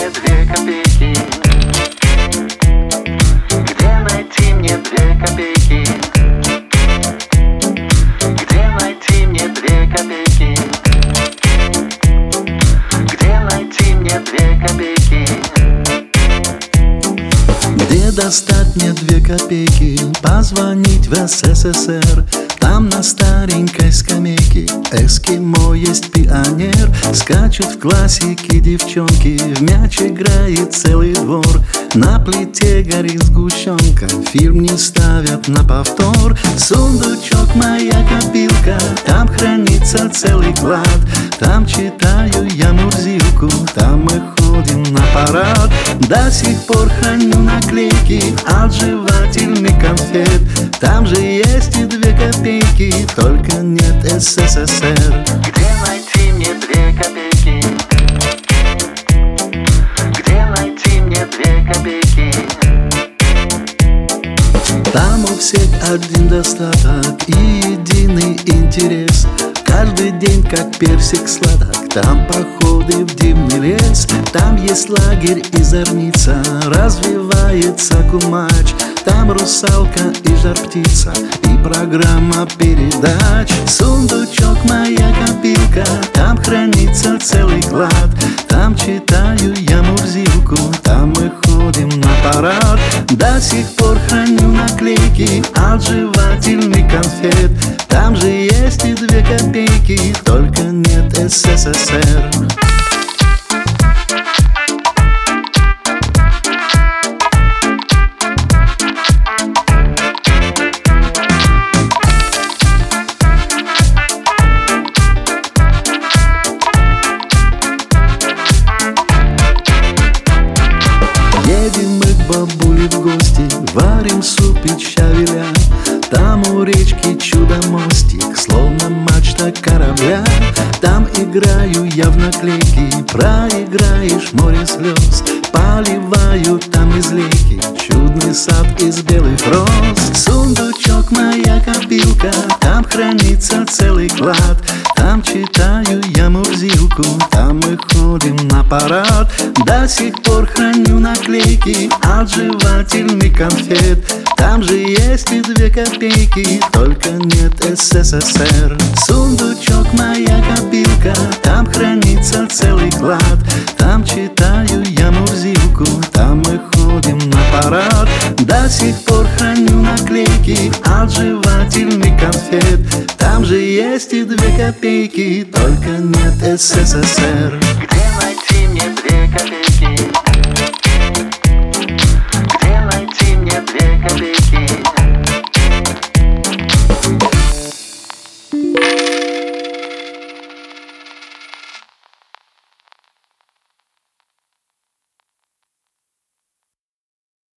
мне 2 копейки? Где найти мне 2 копейки? Где найти мне 2 копейки? Где найти мне 2 копейки? Где достать мне 2 копейки? Позвонить в СССР. Там на старенькой скамейке эскимо есть пионер. Скачут в классике девчонки, в мяч играет целый двор. На плите горит сгущенка, фильм не ставят на повтор. Сундучок моя копилка, там хранится целый клад. Там читаю я Мурзилку, там мы ходим на парад. До сих пор храню наклейки от жевательных конфет. Там же есть и 2 копейки, только нет СССР. Где найти мне 2 копейки? Где найти мне 2 копейки? Там у всех один достаток и единый интерес. Каждый день как персик сладок. Там походы в дивный лес. Там есть лагерь и зорница, развивается кумач. Там русалка и жар-птица, и программа передач. Сундучок моя копилка, там хранится целый клад. Там читаю я Мурзилку, там мы ходим на парад. До сих пор храню наклейки от жевательных конфет. Там же есть и 2 копейки, только нет СССР. Едем мы к бабуле в гости, варим суп из щавеля. Там у речки чудо-мостик, словно мачта корабля. Там играю я в наклейки, проиграешь море слез. Поливаю там из лейки чудный сад из белых роз. Сундучок моя копилка, там хранится целый клад. Там читаю я Мурзилку, там мы ходим на парад. До сих пор храню наклейки от жевательных конфет. Там же есть и 2 копейки, только нет СССР. Сундучок моя копилка, там хранится целый клад. Там читаю я Мурзилку, там мы ходим на парад. До сих пор храню наклейки от жевательных конфет. Там же есть и 2 копейки, только нет СССР.